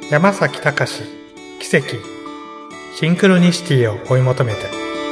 山崎隆奇跡シンクロニシティを追い求めて。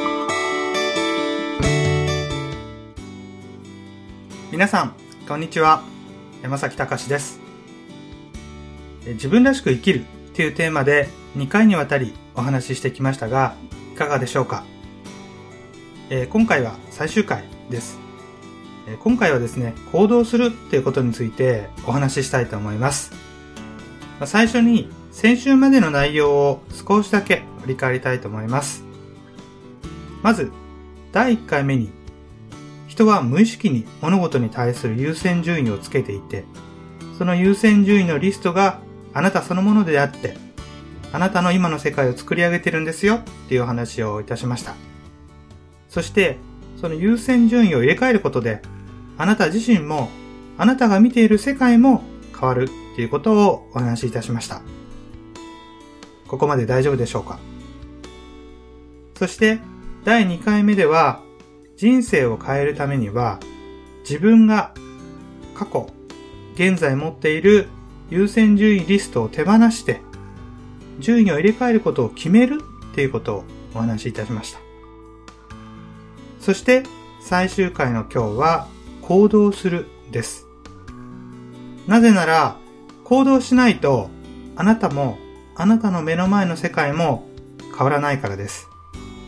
皆さんこんにちは、山崎隆です。自分らしく生きるというテーマで2回にわたりお話ししてきましたが、いかがでしょうか。今回は最終回です。今回はですね、行動するということについてお話ししたいと思います。最初に先週までの内容を少しだけ振り返りたいと思います。まず第1回目に、人は無意識に物事に対する優先順位をつけていて、その優先順位のリストがあなたそのものであって、あなたの今の世界を作り上げてるんですよっていうお話をいたしました。そしてその優先順位を入れ替えることで、あなた自身もあなたが見ている世界も変わるということをお話しいたしました。ここまで大丈夫でしょうか。そして第2回目では、人生を変えるためには自分が過去現在持っている優先順位リストを手放して順位を入れ替えることを決めるということをお話しいたしました。そして最終回の今日は行動するです。なぜなら行動しないとあなたもあなたの目の前の世界も変わらないからです。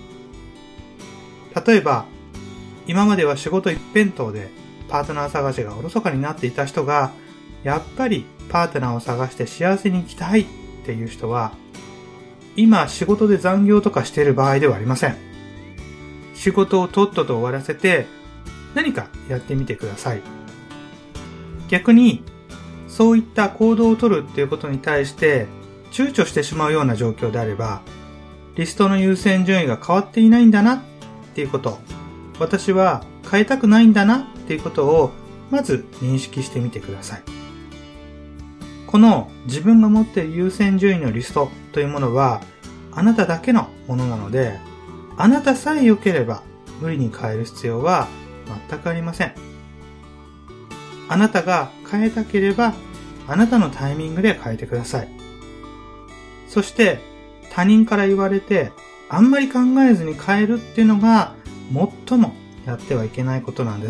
例えば今までは仕事一辺倒でパートナー探しがおろそかになっていた人が、やっぱりパートナーを探して幸せに生きたいっていう人は、今仕事で残業とかしている場合ではありません。仕事をとっとと終わらせて何かやってみてください。逆にそういった行動をとるっていうことに対して躊躇してしまうような状況であれば、リストの優先順位が変わっていないんだなっていうこと、私は変えたくないんだなっていうことをまず認識してみてください。この自分が持っている優先順位のリストというものはあなただけのものなので、あなたさえ良ければ無理に変える必要は全くありません。あなたが変えたければあなたのタイミングで変えてください。そして他人から言われてあんまり考えずに変えるっていうのが最もやってはいけないことなんです。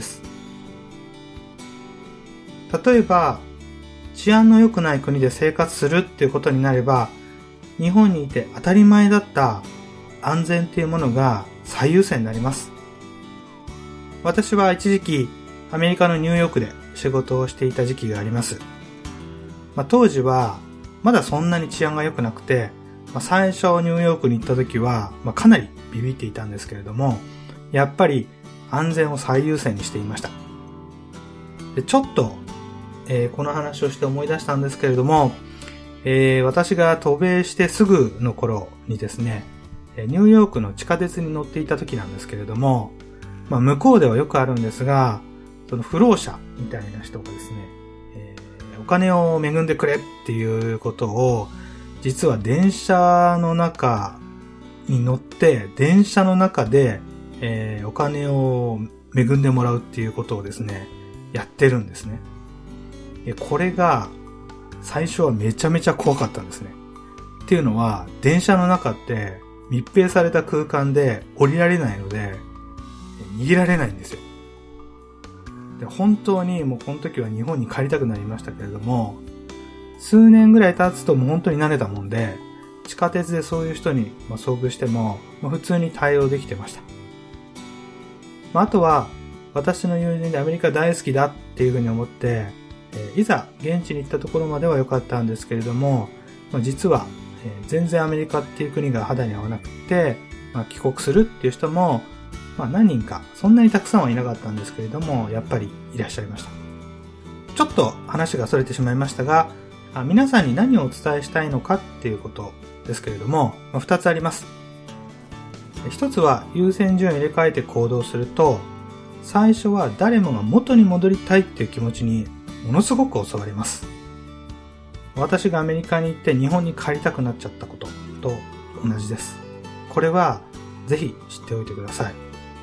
例えば治安の良くない国で生活するっていうことになれば、日本にいて当たり前だった安全っていうものが最優先になります。私は一時期アメリカのニューヨークで仕事をしていた時期があります。当時はまだそんなに治安が良くなくて、最初ニューヨークに行った時はかなりビビっていたんですけれども、やっぱり安全を最優先にしていました。でちょっと、この話をして思い出したんですけれども、私が渡米してすぐの頃にですね、ニューヨークの地下鉄に乗っていた時なんですけれども、向こうではよくあるんですが、その不老者みたいな人がですね、お金を恵んでくれっていうことを、実は電車の中に乗って電車の中でお金を恵んでもらうっていうことをですね、やってるんですね。これが最初はめちゃめちゃ怖かったんですね。っていうのは、電車の中って密閉された空間で降りられないので逃げられないんですよ。で本当にもうこの時は日本に帰りたくなりましたけれども、数年ぐらい経つともう本当に慣れたもんで、地下鉄でそういう人に遭遇しても普通に対応できてました。あとは私の友人でアメリカ大好きだっていうふうに思って、いざ現地に行ったところまでは良かったんですけれども、実は全然アメリカっていう国が肌に合わなくて、帰国するっていう人も何人か、そんなにたくさんはいなかったんですけれども、やっぱりいらっしゃいました。ちょっと話が逸れてしまいましたが、皆さんに何をお伝えしたいのかっていうことですけれども、2つあります。一つは優先順位を入れ替えて行動すると、最初は誰もが元に戻りたいっていう気持ちにものすごく襲われます。私がアメリカに行って日本に帰りたくなっちゃったことと同じです。これはぜひ知っておいてください。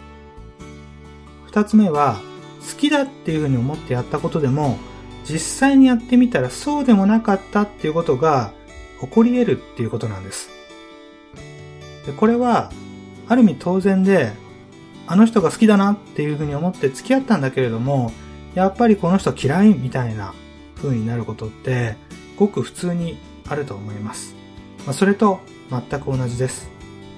二つ目は、好きだっていうふうに思ってやったことでも、実際にやってみたらそうでもなかったっていうことが起こり得るっていうことなんです。で、これはある意味当然で、あの人が好きだなっていうふうに思って付き合ったんだけれども、やっぱりこの人嫌いみたいな風になることってごく普通にあると思います。それと全く同じです。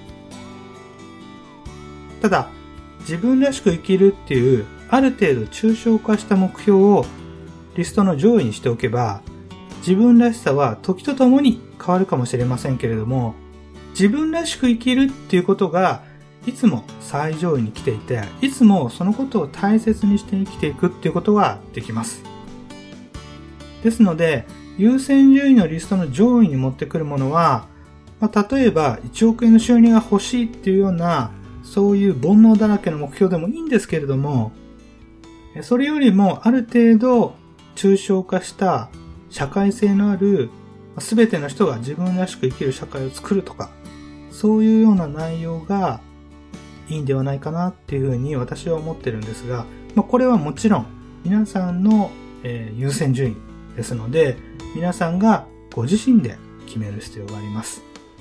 ただ、自分らしく生きるっていうある程度抽象化した目標をリストの上位にしておけば、自分らしさは時とともに変わるかもしれませんけれども、自分らしく生きるっていうことがいつも最上位に来ていて、いつもそのことを大切にして生きていくっていうことができます。ですので、優先順位のリストの上位に持ってくるものは、例えば1億円の収入が欲しいっていうような、そういう煩悩だらけの目標でもいいんですけれども、それよりもある程度抽象化した社会性のある、すべての人が自分らしく生きる社会を作るとか、そういうような内容がいいんではないかなっていうふうに私は思ってるんですが、これはもちろん皆さんの優先順位ですので、皆さんがご自身で決める必要があります。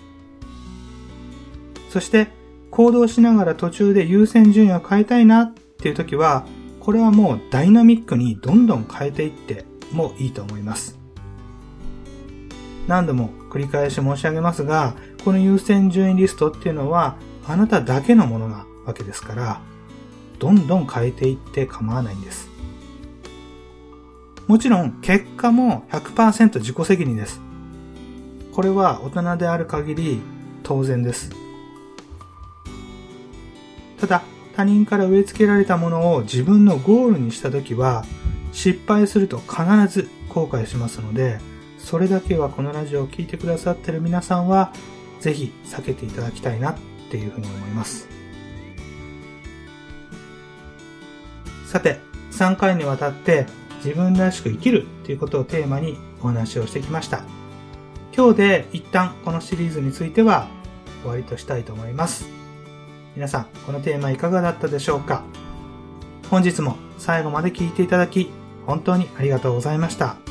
そして行動しながら途中で優先順位を変えたいなっていう時は、これはもうダイナミックにどんどん変えていってもいいと思います。何度も繰り返し申し上げますが、この優先順位リストっていうのはあなただけのものなわけですから、どんどん変えていって構わないんです。もちろん結果も 100% 自己責任です。これは大人である限り当然です。ただ、他人から植え付けられたものを自分のゴールにしたときは、失敗すると必ず後悔しますので、それだけはこのラジオを聞いてくださっている皆さんは、ぜひ避けていただきたいなっていうふうに思います。さて、3回にわたって自分らしく生きるということをテーマにお話をしてきました。今日で一旦このシリーズについては終わりとしたいと思います。皆さん、このテーマいかがだったでしょうか？本日も最後まで聞いていただき、本当にありがとうございました。